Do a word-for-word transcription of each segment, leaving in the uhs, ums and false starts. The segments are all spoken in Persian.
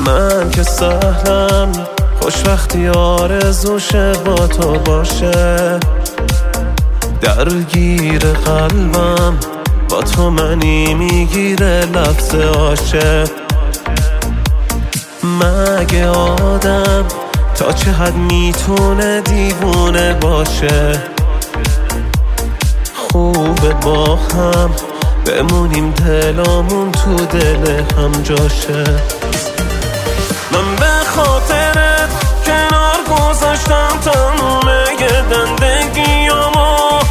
من که سهلم خوش وقتی آرزوشه با تو باشه، درگیر قلبم با تو منی میگیره لفظ عاشق. مگه آدم تا چه حد میتونه دیوونه باشه؟ خوبه با هم بمونیم دلامون تو دل هم جاشه. من به خاطرت کنار گذاشتم تمومه زندگیامو،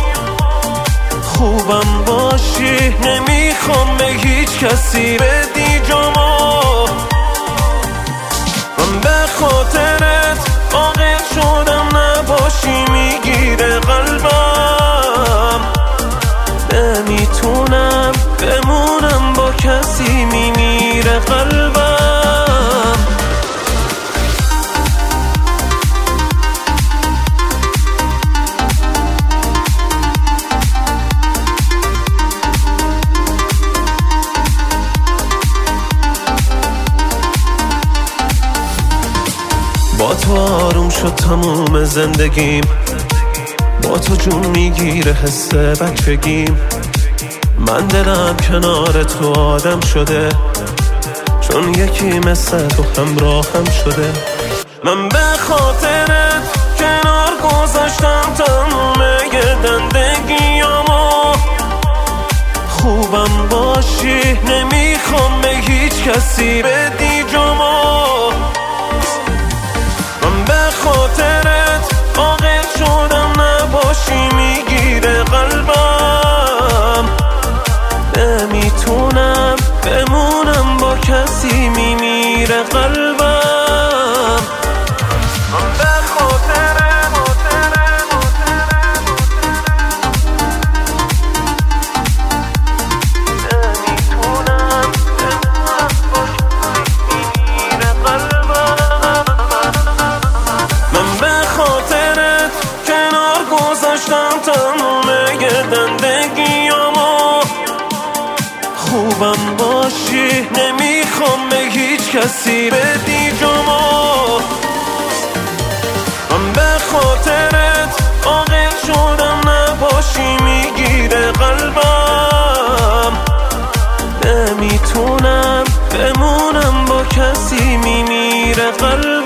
خوبم باشی نمیخوام به هیچ کسی بدی جامو. من به خاطرت عاقل شدم نباشی میگیره قلبم، نمیتونم بمونم با کسی میمیره قلبم. با تو آروم شد تموم زندگیم، با تو جون میگیره حس بچگیم. من دلم کنار تو آدم شده، چون یکی مثل تو همراهم شده. من به خاطرت کنار گذاشتم تموم زندگیامو، خوبم باشی نمیخوام به هیچ کسی بدی جامو. من به خاطرت عاقل شدم نباشی میگیره قلبم، نمیتونم بمونم با کسی میمیره قلبم. من به خاطرت زندگیامو، خوبم باشی نمیخوام به هیچ کسی بدی جامو. من به خاطرت عاقل شدم نباشی میگیره قلبم، نمیتونم بمونم با کسی میمیره قلبم.